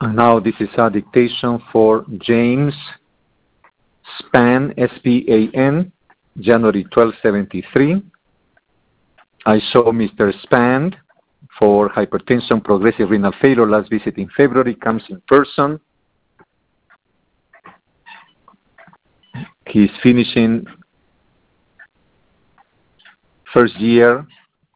Now this is a dictation for James Span, S-P-A-N, January 1273. I saw Mr. Span for hypertension, progressive renal failure, last visit in February, comes in person. He's finishing first year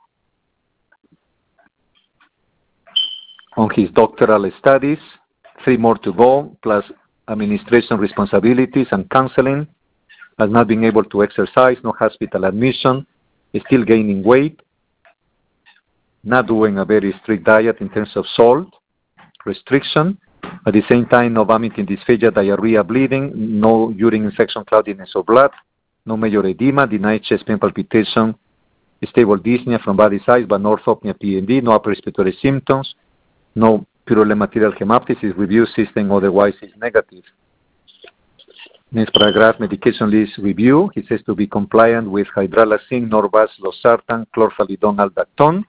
on his doctoral studies, 3 more to go, plus administration responsibilities and counseling, has not been able to exercise, no hospital admission, is still gaining weight, not doing a very strict diet in terms of salt restriction. At the same time, no vomiting, dysphagia, diarrhea, bleeding, no urine infection, cloudiness of blood, no major edema, denied chest pain, palpitation, stable dyspnea from body size, but no orthopnea, PND, no upper respiratory symptoms, no purulent material hemoptysis, review system otherwise is negative. Next paragraph, medication list review. He says to be compliant with hydralazine, Norvasc, losartan, chlorphalidone, aldactone.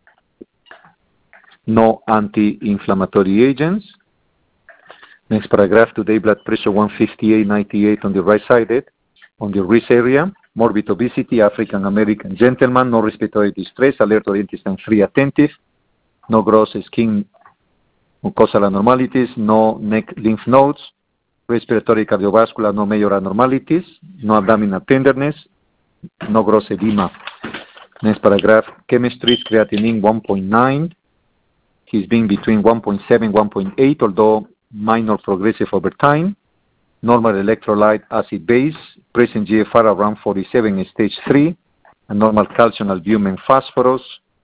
No anti-inflammatory agents. Next paragraph, today blood pressure 158/98 on the right sided, on the wrist area. Morbid obesity, African American gentleman, no respiratory distress, alert or intestine free, attentive. No gross skin mucosal abnormalities, no neck lymph nodes, respiratory cardiovascular, no major abnormalities, no abdominal tenderness, no gross edema. Next paragraph, chemistry, creatinine 1.9. He's been between 1.7 and 1.8, although minor progressive over time. Normal electrolyte acid base, present GFR around 47 in stage 3, and normal calcium, albumin, phosphorus.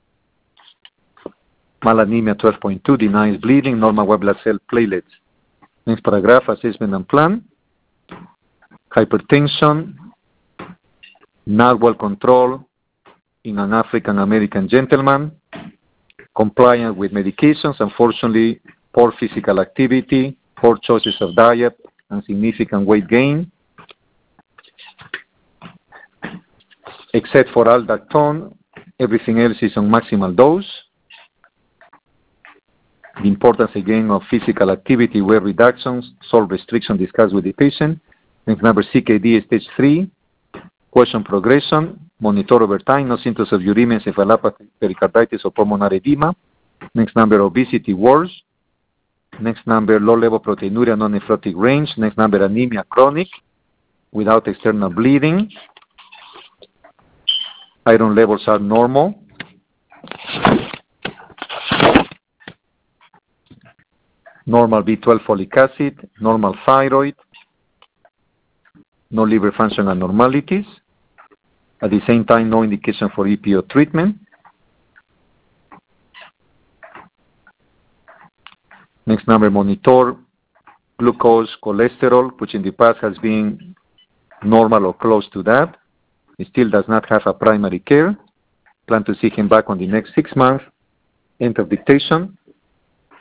Malanemia 12.2, denies bleeding, normal white blood cell platelets. Next paragraph, assessment and plan. Hypertension, not well controlled in an African American gentleman. Compliant with medications, unfortunately, poor physical activity, poor choices of diet, and significant weight gain. Except for aldactone, everything else is on maximal dose. The importance again of physical activity, weight reductions, salt restriction discussed with the patient. Next number, CKD stage 3. Question progression, monitor over time, no symptoms of uremia, encephalopathy, pericarditis, or pulmonary edema. Next number, obesity worse. Next number, low level proteinuria, non-nephrotic range. Next number, anemia chronic without external bleeding. Iron levels are normal. Normal B12 folic acid, normal thyroid, no liver function abnormalities. At the same time, no indication for EPO treatment. Next number, monitor glucose, cholesterol, which in the past has been normal or close to that. He still does not have a primary care. Plan to see him back on the next 6 months. End of dictation.